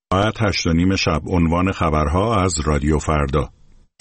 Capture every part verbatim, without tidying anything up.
ساعت هشت و نیم شب. عنوان خبرها از رادیو فردا.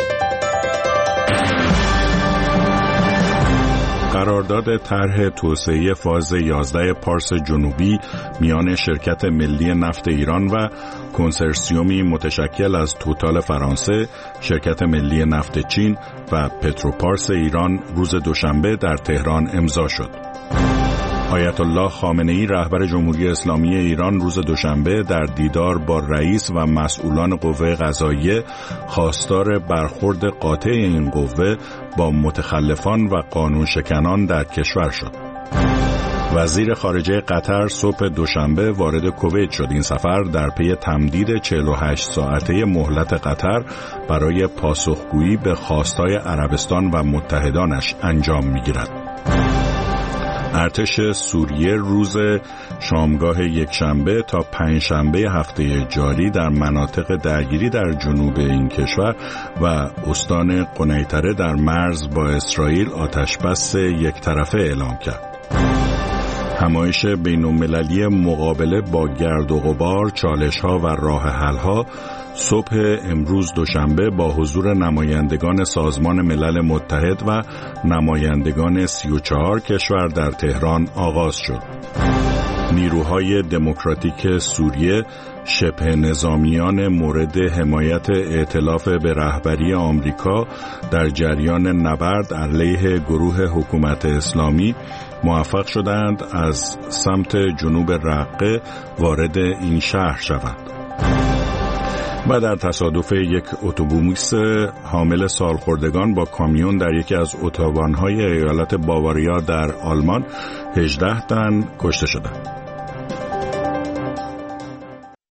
قرارداد طرح توسعه فاز یازده پارس جنوبی میان شرکت ملی نفت ایران و کنسرسیومی متشکل از توتال فرانسه، شرکت ملی نفت چین و پتروپارس ایران روز دوشنبه در تهران امضا شد. آیت الله خامنه‌ای رهبر جمهوری اسلامی ایران روز دوشنبه در دیدار با رئیس و مسئولان قوه قضاییه خواستار برخورد قاطع این قوه با متخلفان و قانون شکنان در کشور شد. وزیر خارجه قطر صبح دوشنبه وارد کویت شد. این سفر در پی تمدید چهل و هشت ساعته مهلت قطر برای پاسخگویی به خواستهای عربستان و متحدانش انجام می‌گیرد. ارتش سوریه روز شامگاه یکشنبه تا پنجشنبه هفته جاری در مناطق درگیری در جنوب این کشور و استان قنیطره در مرز با اسرائیل آتشبس یک طرفه اعلام کرد. همایش بین‌المللی مقابله با گرد و غبار، چالش‌ها و راه حل‌ها صبح امروز دوشنبه با حضور نمایندگان سازمان ملل متحد و نمایندگان سی و چهار کشور در تهران آغاز شد. نیروهای دموکراتیک سوریه شبه نظامیان مورد حمایت ائتلاف به رهبری آمریکا در جریان نبرد علیه گروه حکومت اسلامی موفق شدند از سمت جنوب رقه وارد این شهر شوند و در تصادف یک اتوبوس حامل سالخوردگان با کامیون در یکی از اتوبان‌های ایالت باواریا در آلمان هجده تن کشته شدند.